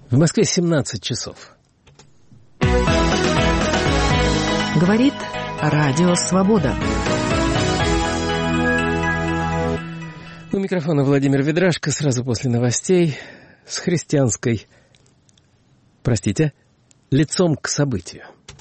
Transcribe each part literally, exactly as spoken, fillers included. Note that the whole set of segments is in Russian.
В Москве семнадцать часов. Говорит Радио Свобода. У микрофона Владимир Ведрашко. Сразу после новостей с христианской, простите, лицом к событию.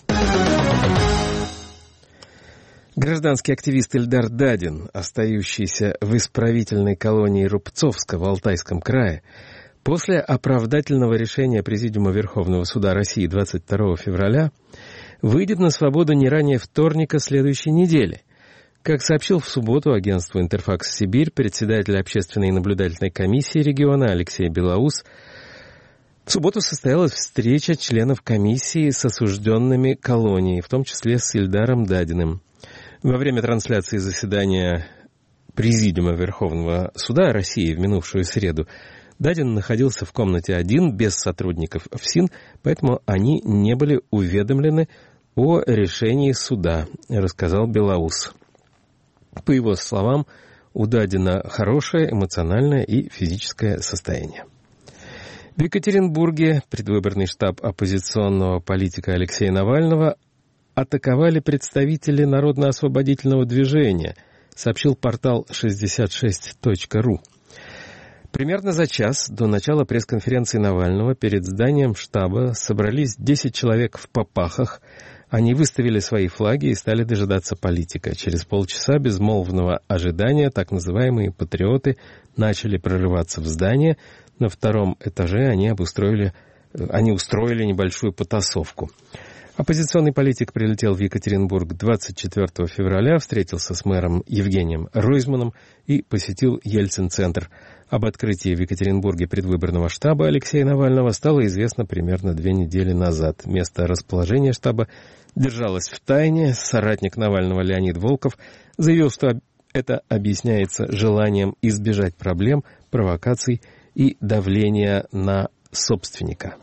Гражданский активист Эльдар Дадин, остающийся в исправительной колонии Рубцовска в Алтайском крае, после оправдательного решения Президиума Верховного Суда России двадцать второго февраля выйдет на свободу не ранее вторника следующей недели. Как сообщил в субботу агентству «Интерфакс-Сибирь» председатель общественной наблюдательной комиссии региона Алексей Белоус, в субботу состоялась встреча членов комиссии с осужденными колонии, в том числе с Эльдаром Дадиным. Во время трансляции заседания Президиума Верховного Суда России в минувшую среду Дадин находился в комнате один, без сотрудников ФСИН, поэтому они не были уведомлены о решении суда, рассказал Белоус. По его словам, у Дадина хорошее эмоциональное и физическое состояние. В Екатеринбурге предвыборный штаб оппозиционного политика Алексея Навального атаковали представители Народно-освободительного движения, сообщил портал шестьдесят шесть точка ру. Примерно за час до начала пресс-конференции Навального перед зданием штаба собрались десять человек в папахах. Они выставили свои флаги и стали дожидаться политика. Через полчаса безмолвного ожидания так называемые патриоты начали прорываться в здание. На втором этаже они обустроили, они устроили небольшую потасовку. Оппозиционный политик прилетел в Екатеринбург двадцать четвертого февраля, встретился с мэром Евгением Ройзманом и посетил Ельцин-центр. Об открытии в Екатеринбурге предвыборного штаба Алексея Навального стало известно примерно две недели назад. Место расположения штаба держалось в тайне. Соратник Навального Леонид Волков заявил, что это объясняется желанием избежать проблем, провокаций и давления на собственника.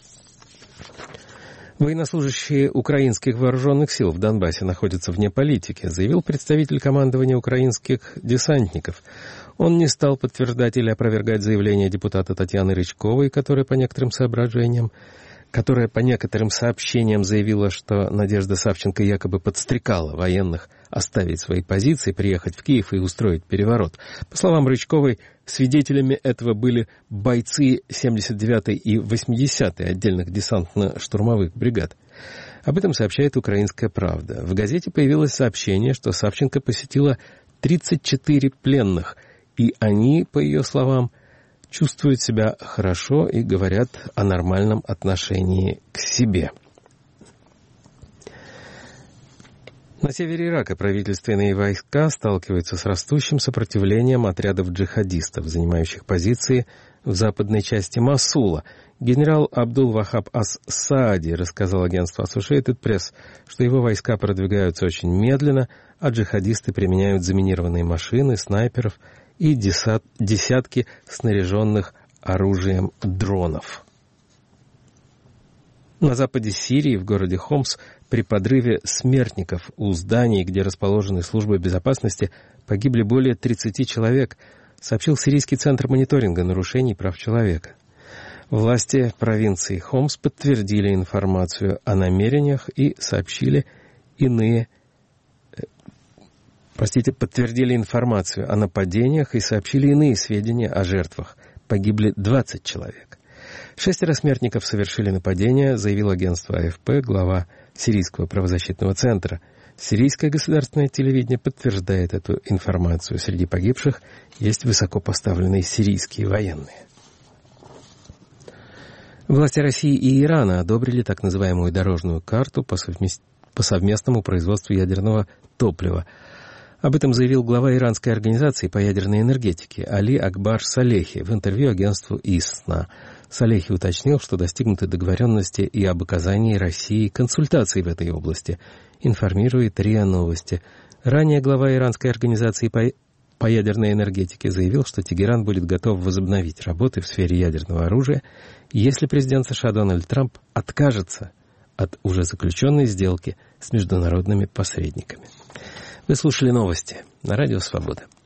Военнослужащие украинских вооруженных сил в Донбассе находятся вне политики, заявил представитель командования украинских десантников. Он не стал подтверждать или опровергать заявление депутата Татьяны Рычковой, которая по некоторым соображениям, которая по некоторым сообщениям заявила, что Надежда Савченко якобы подстрекала военных оставить свои позиции, приехать в Киев и устроить переворот. По словам Рычковой, свидетелями этого были бойцы семьдесят девятой и восьмидесятой отдельных десантно-штурмовых бригад. Об этом сообщает «Украинская правда». В газете появилось сообщение, что Савченко посетила тридцать четыре пленных, и они, по ее словам, чувствуют себя хорошо и говорят о нормальном отношении к себе. На севере Ирака правительственные войска сталкиваются с растущим сопротивлением отрядов джихадистов, занимающих позиции в западной части Мосула. Генерал Абдул-Вахаб ас-Саади рассказал агентству Associated Press, что его войска продвигаются очень медленно, а джихадисты применяют заминированные машины, снайперов и десят, десятки снаряженных оружием дронов. На западе Сирии, в городе Хомс, при подрыве смертников у зданий, где расположены службы безопасности, погибли более тридцати человек, сообщил Сирийский центр мониторинга нарушений прав человека. Власти провинции Хомс подтвердили информацию о намерениях и сообщили иные Простите, подтвердили информацию о нападениях и сообщили иные сведения о жертвах. Погибли двадцать человек. Шестеро смертников совершили нападение, заявил агентство АФП, глава Сирийского правозащитного центра. Сирийское государственное телевидение подтверждает эту информацию. Среди погибших есть высокопоставленные сирийские военные. Власти России и Ирана одобрили так называемую дорожную карту по, совмест... по совместному производству ядерного топлива. Об этом заявил глава иранской организации по ядерной энергетике Али Акбар Салехи в интервью агентству ИСНА. Салехи уточнил, что достигнуты договоренности и об оказании России консультаций в этой области, информирует РИА Новости. Ранее глава иранской организации по, по ядерной энергетике заявил, что Тегеран будет готов возобновить работы в сфере ядерного оружия, если президент США Дональд Трамп откажется от уже заключенной сделки с международными посредниками. Вы слушали новости на Радио Свобода.